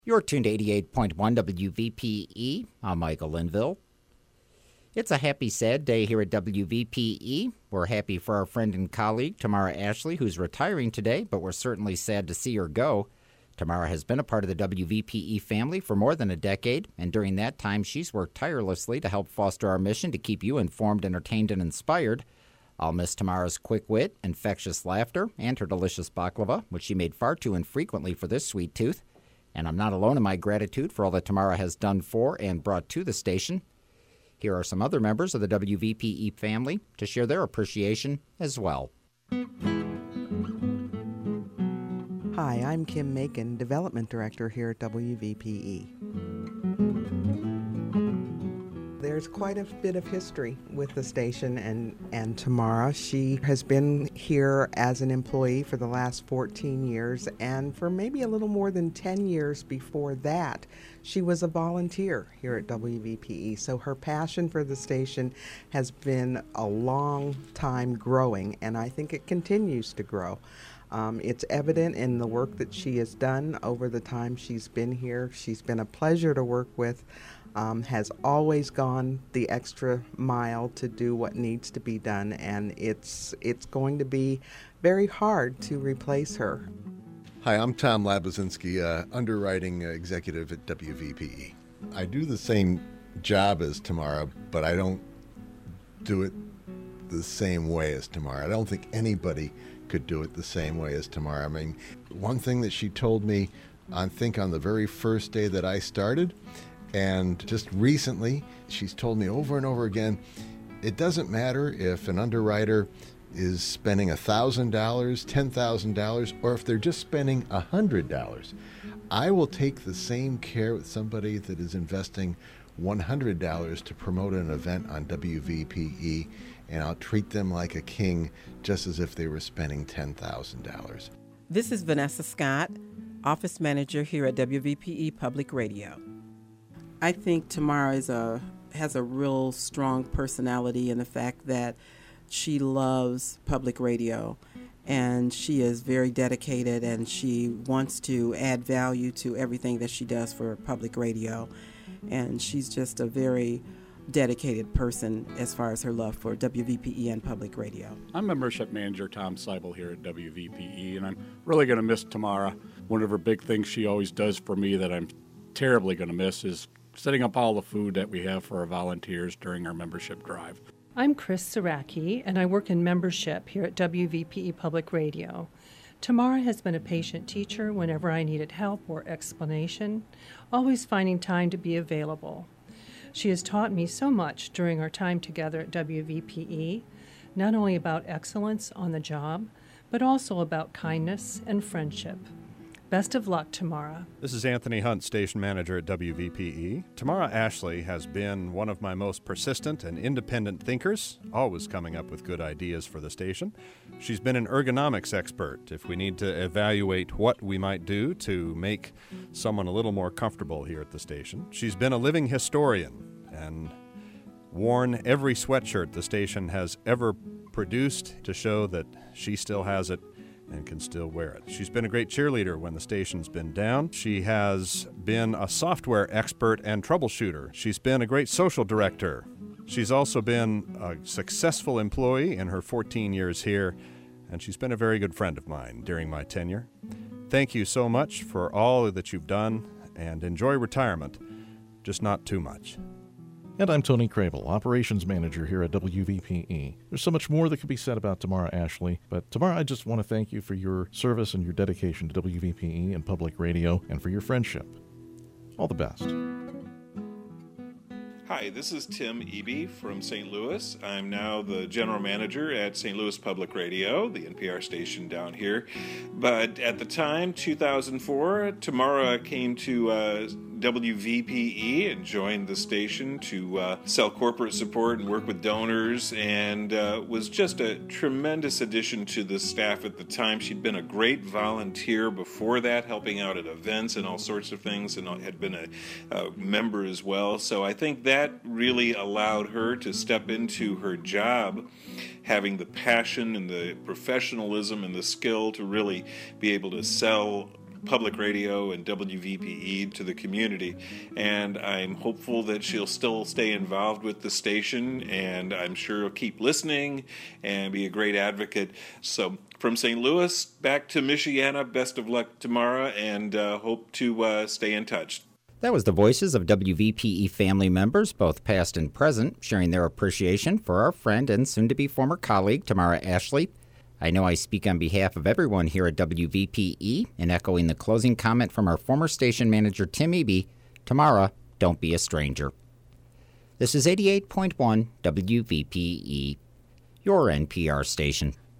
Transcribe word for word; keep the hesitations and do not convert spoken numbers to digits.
You're tuned to eighty-eight point one W V P E. I'm Michael Linville. It's a happy, sad day here at W V P E. We're happy for our friend and colleague, Tamara Ashley, who's retiring today, but we're certainly sad to see her go. Tamara has been a part of the W V P E family for more than a decade, and during that time, she's worked tirelessly to help foster our mission to keep you informed, entertained, and inspired. I'll miss Tamara's quick wit, infectious laughter, and her delicious baklava, which she made far too infrequently for this sweet tooth. And I'm not alone in my gratitude for all that Tamara has done for and brought to the station. Here are some other members of the W V P E family to share their appreciation as well. Hi, I'm Kim Macon, Development Director here at W V P E. There's quite a bit of history with the station and, and Tamara. She has been here as an employee for the last fourteen years, and for maybe a little more than ten years before that, she was a volunteer here at W V P E. So her passion for the station has been a long time growing, and I think it continues to grow. Um, it's evident in the work that she has done over the time she's been here. She's been a pleasure to work with. Um, has always gone the extra mile to do what needs to be done, and it's it's going to be very hard to replace her. Hi, I'm Tom Labuzinski, uh, underwriting executive at W V P E. I do the same job as Tamara, but I don't do it the same way as Tamara. I don't think anybody could do it the same way as Tamara. I mean, one thing that she told me, I think on the very first day that I started, and just recently, she's told me over and over again, it doesn't matter if an underwriter is spending one thousand dollars, ten thousand dollars, or if they're just spending one hundred dollars. I will take the same care with somebody that is investing one hundred dollars to promote an event on W V P E, and I'll treat them like a king just as if they were spending ten thousand dollars. This is Vanessa Scott, Office Manager here at W V P E Public Radio. I think Tamara is a has a real strong personality in the fact that she loves public radio, and she is very dedicated, and she wants to add value to everything that she does for public radio. And she's just a very dedicated person as far as her love for W V P E and public radio. I'm Membership Manager Tom Seibel here at W V P E, and I'm really going to miss Tamara. One of her big things she always does for me that I'm terribly going to miss is setting up all the food that we have for our volunteers during our membership drive. I'm Chris Saraki, and I work in membership here at W V P E Public Radio. Tamara has been a patient teacher whenever I needed help or explanation, always finding time to be available. She has taught me so much during our time together at W V P E, not only about excellence on the job, but also about kindness and friendship. Best of luck, Tamara. This is Anthony Hunt, Station Manager at W V P E. Tamara Ashley has been one of my most persistent and independent thinkers, always coming up with good ideas for the station. She's been an ergonomics expert if we need to evaluate what we might do to make someone a little more comfortable here at the station. She's been a living historian and worn every sweatshirt the station has ever produced to show that she still has it and can still wear it. She's been a great cheerleader when the station's been down. She has been a software expert and troubleshooter. She's been a great social director. She's also been a successful employee in her fourteen years here, and she's been a very good friend of mine during my tenure. Thank you so much for all that you've done, and enjoy retirement, just not too much. And I'm Tony Crable, Operations Manager here at W V P E. There's so much more that could be said about Tamara Ashley, but Tamara, I just want to thank you for your service and your dedication to W V P E and public radio, and for your friendship. All the best. Hi, this is Tim Eby from Saint Louis. I'm now the General Manager at Saint Louis Public Radio, the N P R station down here. But at the time, two thousand four, Tamara came to uh, W V P E and joined the station to uh, sell corporate support and work with donors, and uh, was just a tremendous addition to the staff at the time. She'd been a great volunteer before that, helping out at events and all sorts of things, and had been a, a member as well. So I think that really allowed her to step into her job having the passion and the professionalism and the skill to really be able to sell public radio and W V P E to the community. And I'm hopeful that she'll still stay involved with the station, and I'm sure she'll keep listening and be a great advocate. So from Saint Louis back to Michiana, best of luck tomorrow, and uh, hope to uh, stay in touch. That was the voices of W V P E family members, both past and present, sharing their appreciation for our friend and soon-to-be former colleague, Tamara Ashley. I know I speak on behalf of everyone here at W V P E in echoing the closing comment from our former station manager, Tim Eby. Tamara, don't be a stranger. This is eighty-eight point one W V P E, your N P R station.